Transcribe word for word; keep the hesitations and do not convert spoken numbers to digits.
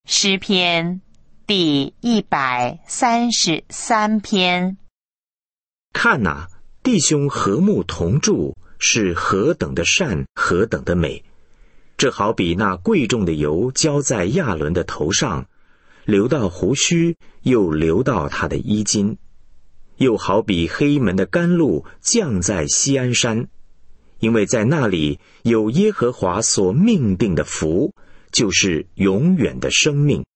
诗篇第一百三十三篇。 看哪，弟兄和睦同住，是何等的善，何等的美！这好比那贵重的油浇在亚伦的头上，流到胡须，又流到他的衣襟；又好比黑门的甘露降在锡安山，因为在那里有耶和华所命定的福，就是永远的生命。